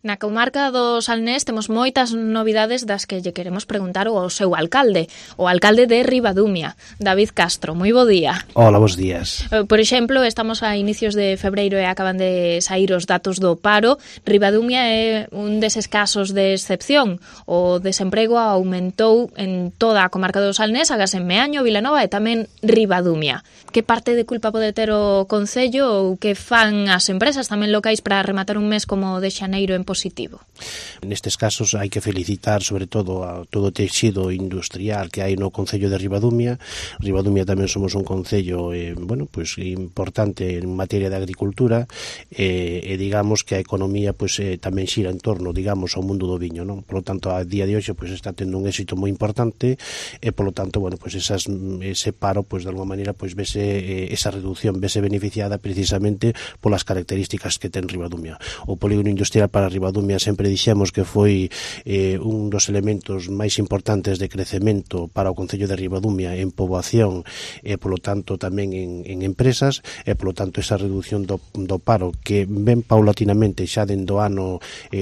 Na comarca do Salnés temos moitas novidades das que lle queremos preguntar ao seu alcalde, o alcalde de Ribadumia, David Castro. Moi bo día. Hola, bos días. Por exemplo, estamos a inicios de febreiro e acaban de saír os datos do paro. Ribadumia é un deses casos de excepción. O desemprego aumentou en toda a comarca do Salnés, agás en Meaño, Vilanova e tamén Ribadumia. Que parte de culpa pode ter o Concello ou que fan as empresas tamén locais para rematar un mes como de xaneiro en positivo? Nestes casos hai que felicitar sobre todo a todo o texido industrial que hai no Concello de Ribadumia. Ribadumia tamén somos un concello importante en materia de agricultura e digamos que a economía tamén xira en torno, digamos, ao mundo do viño, non? Por lo tanto, a día de hoxe está tendo un éxito moi importante e por lo tanto, ese paro de alguma maneira vese esa reducción vese beneficiada precisamente polas características que ten Ribadumia. O polígono industrial para Ribadumia sempre dixemos que foi un dos elementos máis importantes de crecemento para o Concello de Ribadumia en poboación e, polo tanto, tamén en empresas e, polo tanto, esa reducción do paro que ven paulatinamente xa dentro do ano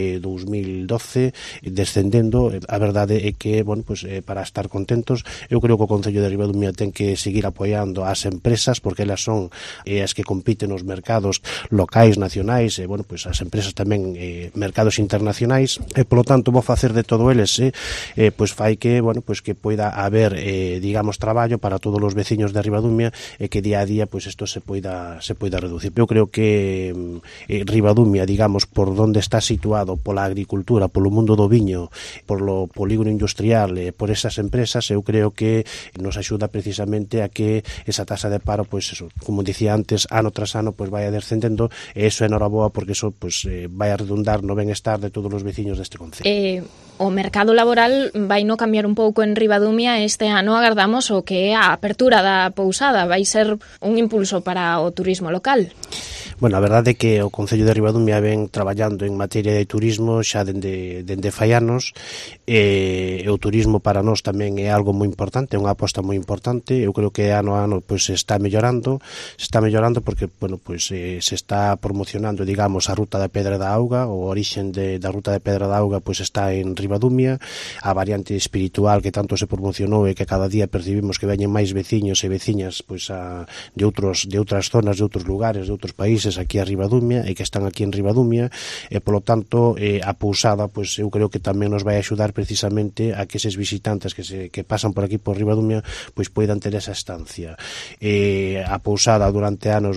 2012 descendendo, a verdade é que, para estar contentos, eu creo que o Concello de Ribadumia ten que seguir apoiando as empresas porque elas son as que compiten nos mercados locais, nacionais e, as empresas tamén mercados internacionais e, polo tanto, vou facer de todo eles fai que, que poida haber digamos, traballo para todos os veciños de Ribadumia e que día a día, isto se poida reducir. Eu creo que Ribadumia, digamos, por onde está situado pola agricultura, polo mundo do viño, polo polígono industrial e por esas empresas, eu creo que nos axuda precisamente a que esa tasa de paro, como dicía antes, ano tras ano, vai descendendo e iso é noraboa porque iso vai a redundar no benestar de todos os veciños deste concello. O mercado laboral vai no cambiar un pouco en Ribadumia. Este ano agardamos o que é a apertura da pousada. Vai ser un impulso para o turismo local. Bueno, a verdade é que o Concello de Ribadumia ven traballando en materia de turismo xa dende fai anos e o turismo para nós tamén é algo moi importante, é unha aposta moi importante. Eu creo que ano a ano se está mellorando porque, se está promocionando, digamos, a ruta da Pedra da Auga, o orixen da ruta da Pedra da Auga está en Ribadumia, a variante espiritual que tanto se promocionou e que cada día percibimos que veñen máis veciños e veciñas de outras zonas, de outros lugares, de outros países aquí a Ribadumia e que están aquí en Ribadumia e, polo tanto, a pousada, eu creo que tamén nos vai axudar precisamente a que eses visitantes que pasan por aquí por Ribadumia poidan ter esa estancia. A pousada durante anos,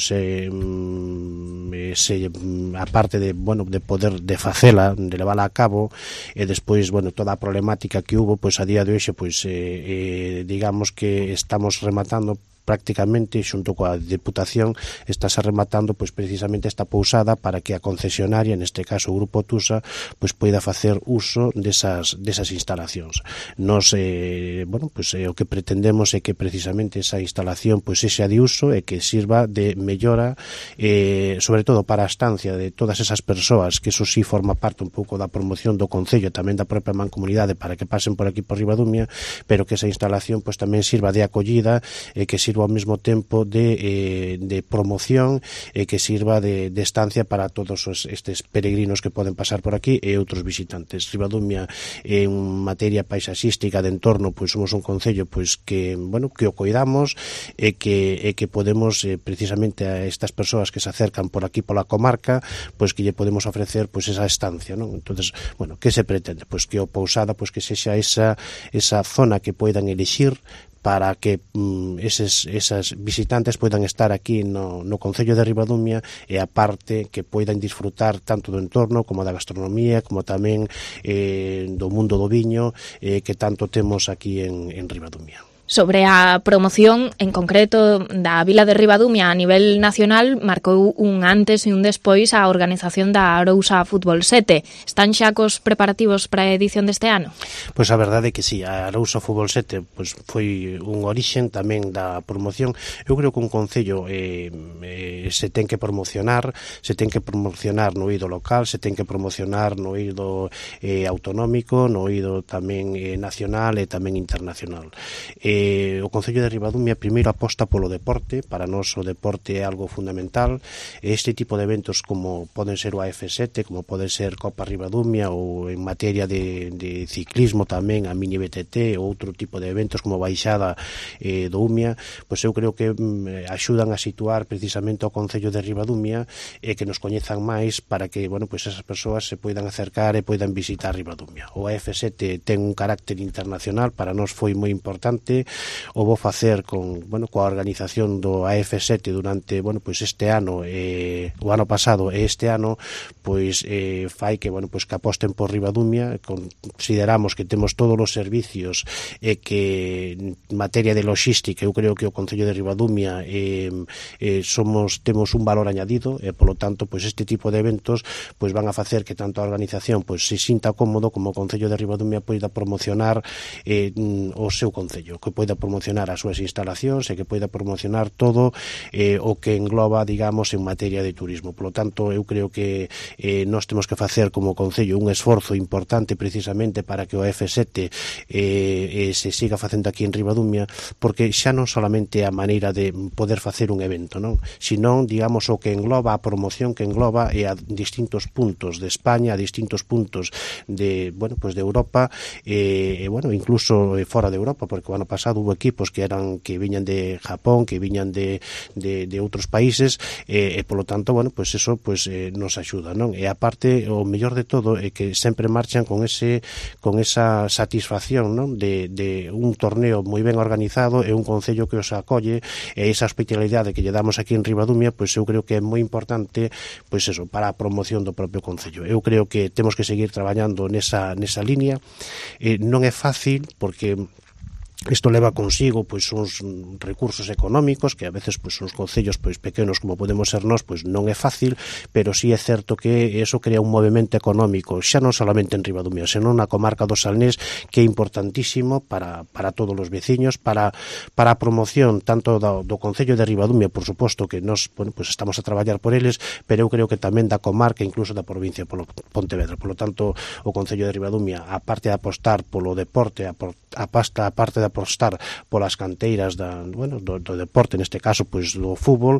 aparte de poder de facela, de levala a cabo e despois, toda a problemática que hubo, a día de hoxe, digamos que estamos rematando prácticamente xunto coa Deputación estáse rematando precisamente esta pousada para que a concesionaria, neste caso o Grupo Tusa, poida facer uso desas instalacións. Nos, o que pretendemos é que precisamente esa instalación sexa de uso e que sirva de mellora sobre todo para a estancia de todas esas persoas, que eso sí forma parte un pouco da promoción do Concello, tamén da propia mancomunidade para que pasen por aquí por Ribadumia, pero que esa instalación tamén sirva de acollida e que sirva ao mesmo tempo de promoción e que sirva de estancia para todos estes peregrinos que poden pasar por aquí e outros visitantes. Ribadumia en materia paisaxística de entorno, somos un concello que o coidamos e que podemos precisamente a estas persoas que se acercan por aquí pola comarca, que lle podemos ofrecer esa estancia, non? Entonces, que se pretende? Que o pousada que sexa esa zona que poidan elixir para que esas visitantes poidan estar aquí no Concello de Ribadumia e aparte que poidan disfrutar tanto do entorno como da gastronomía, como tamén do mundo do viño que tanto temos aquí en Ribadumia. Sobre a promoción, en concreto, da vila de Ribadumia a nivel nacional, marcou un antes e un despois a organización da Arousa Fútbol 7. Están xa cos preparativos para a edición deste ano? Pois a verdade é que sí, a Arousa Fútbol 7 foi un orixen tamén da promoción. Eu creo que un concello se ten que promocionar no eido local, se ten que promocionar no eido autonómico, no eido tamén nacional e tamén internacional. o Concello de Ribadumia primeiro aposta polo deporte. Para nós o deporte é algo fundamental. Este tipo de eventos como poden ser o AF7, como pode ser Copa Ribadumia, ou en materia de ciclismo tamén a Mini BTT, ou outro tipo de eventos como Baixada do Umia, pois eu creo que axudan a situar precisamente o Concello de Ribadumia e que nos coñezan máis para que, bueno, pois esas persoas se poidan acercar e poidan visitar Ribadumia. O AF7 ten un carácter internacional, para nós foi moi importante. O vou facer con, bueno, coa organización do AF7 durante, bueno, pois este ano, o ano pasado e este ano, pois fai que, bueno, pois que aposten por Ribadumia. Consideramos que temos todos os servicios e que en materia de logística eu creo que o Concello de Ribadumia temos un valor añadido e polo tanto pois este tipo de eventos pois van a facer que tanto a organización pois se sinta cómodo como o Concello de Ribadumia poida promocionar o seu concello, que poida promocionar as súas instalacións e que poida promocionar todo o que engloba, digamos, en materia de turismo. Polo tanto, eu creo que nós temos que facer como concello un esforzo importante precisamente para que o F7 se siga facendo aquí en Ribadumia, porque xa non solamente a maneira de poder facer un evento, non? Senón, digamos, o que engloba, a promoción que engloba a distintos puntos de España, a distintos puntos de, bueno, pues de Europa, bueno, incluso fora de Europa, porque o ano pasado hubo equipos que viñan de Japón, que viñan de outros países, e polo tanto, bueno, pues eso pues nos axuda, non? E aparte, o mellor de todo é que sempre marchan con esa satisfacción, non? De un torneo moi ben organizado e un concello que os acolle, e esa hospitalidade que lle damos aquí en Ribadumia, pois eu creo que é moi importante, pois eso, para a promoción do propio concello. Eu creo que temos que seguir traballando nesa línea. Non é fácil porque isto leva consigo pois uns recursos económicos que a veces pois uns concellos pois pequenos como podemos ser nós pois non é fácil, pero sí é certo que eso crea un movimento económico xa non solamente en Ribadumia, senón na comarca do Salnés, que é importantísimo para todos os veciños, para a promoción tanto do concello de Ribadumia, por suposto que nós, bueno, pois estamos a traballar por eles, pero eu creo que tamén da comarca, incluso da provincia polo Pontevedra. Polo tanto, o concello de Ribadumia, a parte de apostar polo deporte, a parte de apostar polas canteiras do deporte, neste caso pois do fútbol,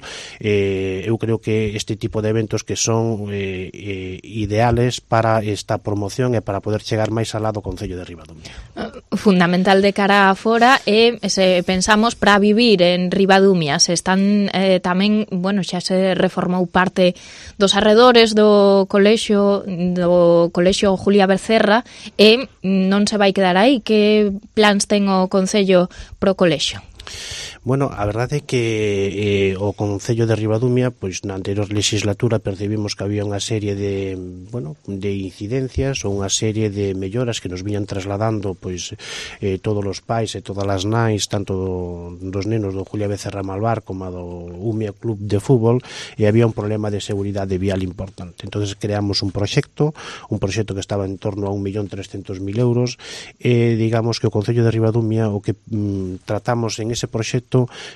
eu creo que este tipo de eventos que son ideales para esta promoción e para poder chegar máis alá do concello de Ribadumia. Fundamental de cara a fora e se pensamos para vivir en Ribadumia, se están tamén, bueno, xa se reformou parte dos arredores do colexio Julia Becerra e non se vai quedar aí. Que plans ten o Concello pro colexio? Bueno, a verdade é que o Concello de Ribadumia, pois na anterior legislatura percibimos que había unha serie de incidencias ou unha serie de melloras que nos viñan trasladando pois todos os pais e todas as nais, tanto dos nenos do Julia Becerra Malvar como do Umia Club de Fútbol, e había un problema de seguridade vial importante. Entonces creamos un proxecto que estaba en torno a 1.300.000 euros, e digamos que o Concello de Ribadumia o que tratamos en ese proxecto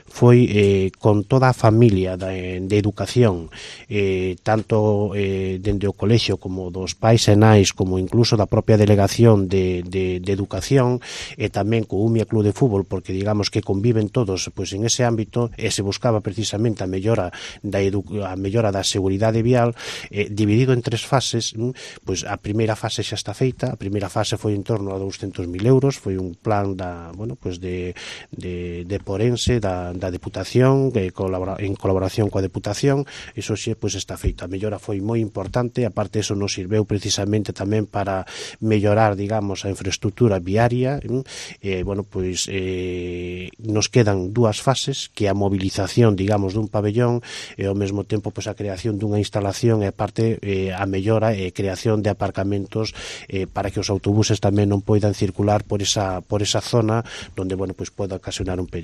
foi con toda a familia de educación, tanto dende o colexio como dos pais e nais, como incluso da propia delegación de educación, e tamén co Umia Club de Fútbol, porque digamos que conviven todos pois en ese ámbito, e se buscaba precisamente a mellora da seguridade vial, dividido en 3 fases. Pois a primeira fase xa está feita. A primeira fase foi en torno a 200.000 euros, foi un plan de Porense, da Deputación, en colaboración coa Deputación. Iso xe pois está feito. A mellora foi moi importante, aparte eso nos sirveu precisamente tamén para mellorar, digamos, a infraestructura viaria. Bueno, pois nos quedan 2 fases, que é a movilización, digamos, dun pabellón e ao mesmo tempo pois a creación dunha instalación, e aparte a mellora e creación de aparcamentos para que os autobuses tamén non poidan circular por esa zona onde, bueno, pois pode ocasionar un perigo. Evidentemente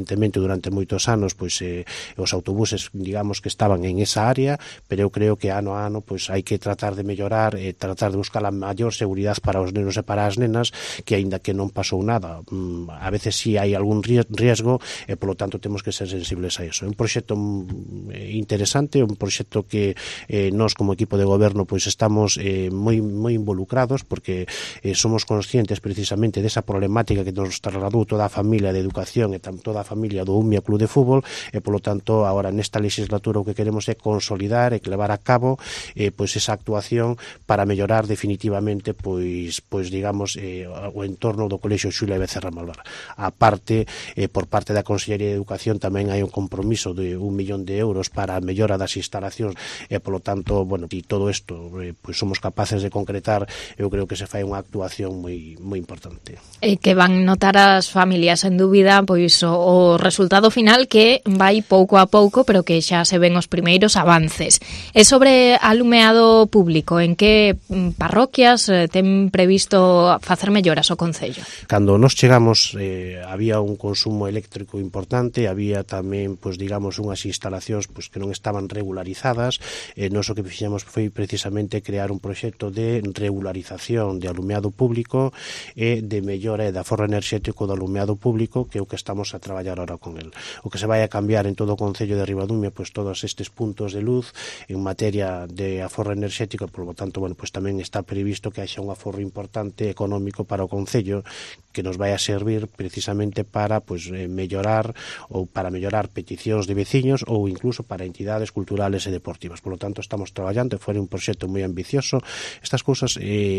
evidentemente durante moitos anos pois os autobuses, digamos, que estaban en esa área, pero eu creo que ano a ano pois hai que tratar de mellorar e tratar de buscar a maior seguridade para os nenos e para as nenas, que aínda que non pasou nada, a veces sí hai algún riesgo e polo tanto temos que ser sensibles a iso. É un proxecto interesante, un proxecto que nós como equipo de goberno pois estamos moi involucrados, porque somos conscientes precisamente desa problemática que nos trasladou toda a familia de educación e toda a familia do Umia Club de Fútbol, e polo tanto agora nesta legislatura o que queremos é consolidar e levar a cabo pois esa actuación para mellorar definitivamente pois digamos o entorno do Colexio Xulia Becerra Malvar. A parte, por parte da Consellería de Educación tamén hai un compromiso de 1 millón de euros para a mellora das instalacións e polo tanto, bueno, e todo isto pois somos capaces de concretar, eu creo que se fai unha actuación moi importante. E que van notar as familias, en dúbida, pois o resultado final que vai pouco a pouco, pero que xa se ven os primeiros avances. E sobre alumeado público, en que parroquias ten previsto facer melloras o Concello? Cando nos chegamos había un consumo eléctrico importante, había tamén, pois digamos, unhas instalacións pois que non estaban regularizadas, e nós o que fixemos foi precisamente crear un proxecto de regularización de alumeado público e de mellora e de aforro enerxético do alumeado público, que é o que estamos a traballar ahora con el. O que se vai a cambiar en todo o Concello de Ribadumia, pois todos estes puntos de luz en materia de aforro enerxético, por lo tanto, bueno, pois tamén está previsto que haxa un aforro importante económico para o Concello, que nos vai a servir precisamente para pois mellorar peticións de veciños ou incluso para entidades culturales e deportivas. Por lo tanto, estamos traballando, foi un proxecto moi ambicioso. Estas cousas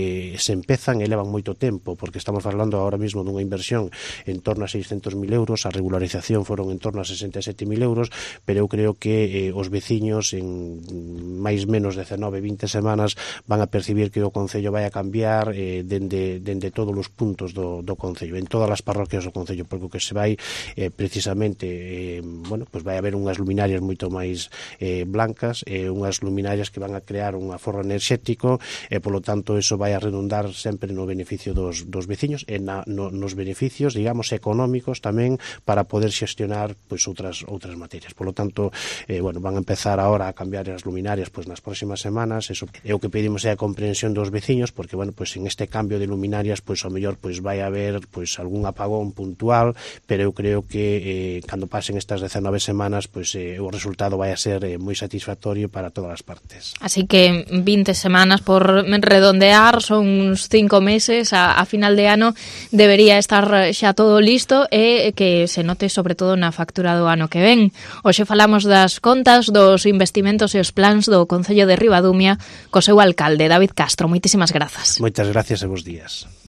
se empezan e levan moito tempo, porque estamos falando ahora mesmo dunha inversión en torno a 600.000 euros, a regularización foron en torno a 67.000 euros, pero eu creo que os veciños en máis menos 19-20 semanas van a percibir que o Concello vai a cambiar dende todos os puntos do Concello, en todas as parroquias do Concello, porque o que se vai precisamente, bueno, pois vai haber unhas luminarias moito máis blancas, unhas luminarias que van a crear un aforro enerxético e, polo tanto, eso vai a redundar sempre no beneficio dos veciños e nos beneficios, digamos, económicos tamén para poder xestionar pois outras materias. Polo tanto, bueno, van a empezar ahora a cambiar as luminarias pois nas próximas semanas. Eso é o que pedimos é a comprensión dos veciños, porque, bueno, pois en este cambio de luminarias, pois ao mellor pois vai haber pois algún apagón puntual, pero eu creo que cando pasen estas 19 semanas, pois o resultado vai a ser moi satisfactorio para todas as partes. Así que 20 semanas por redondear, son uns 5 meses, a final de ano debería estar xa todo listo e que se note sobre todo na factura do ano que ven. Hoxe falamos das contas, dos investimentos e os plans do Concello de Ribadumia co seu alcalde, David Castro. Moitísimas grazas. Moitas gracias e bos días.